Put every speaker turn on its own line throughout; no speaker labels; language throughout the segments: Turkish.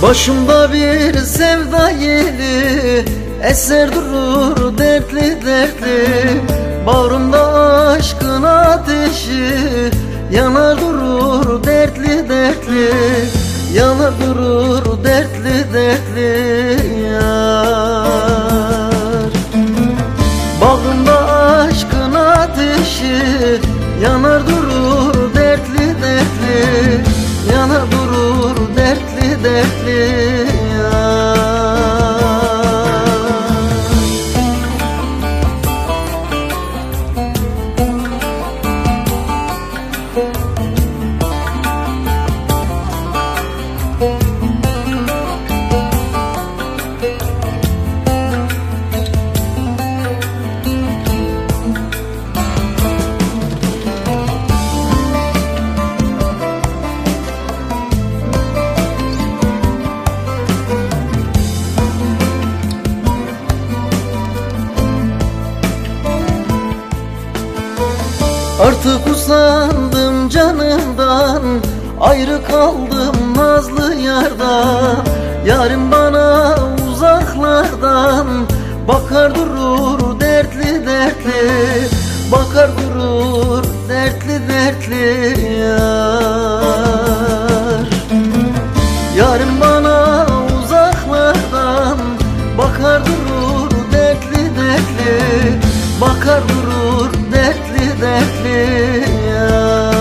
Başımda bir sevda yeli eser durur dertli dertli. Bağrımda aşkın ateşi yanar durur dertli dertli. Yanar durur dertli dertli yar. Bağrımda aşkın ateşi yanar durur dertli dertli. Yanar durur dertli dertli yar. Artık usandım canımdan, ayrı kaldım nazlı yardan. Yarım bana uzaklardan bakar durur dertli dertli. Bakar durur dertli dertli yar. Yarım bana uzaklardan bakar durur dertli dertli. Bakar durur dertli dertli yar.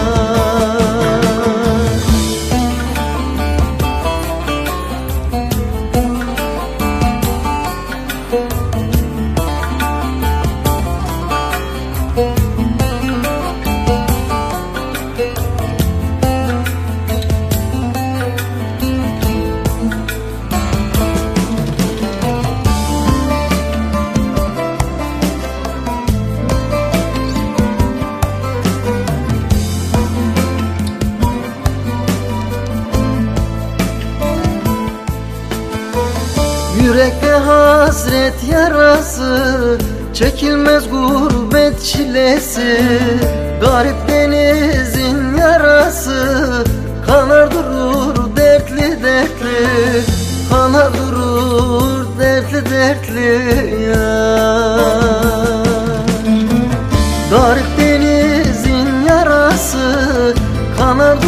Yürekte hasret yarası, çekilmez gurbet çilesi. Garip denizin yarası, kanar durur dertli dertli. Kanar durur dertli dertli yar. Garip denizin yarası, kanar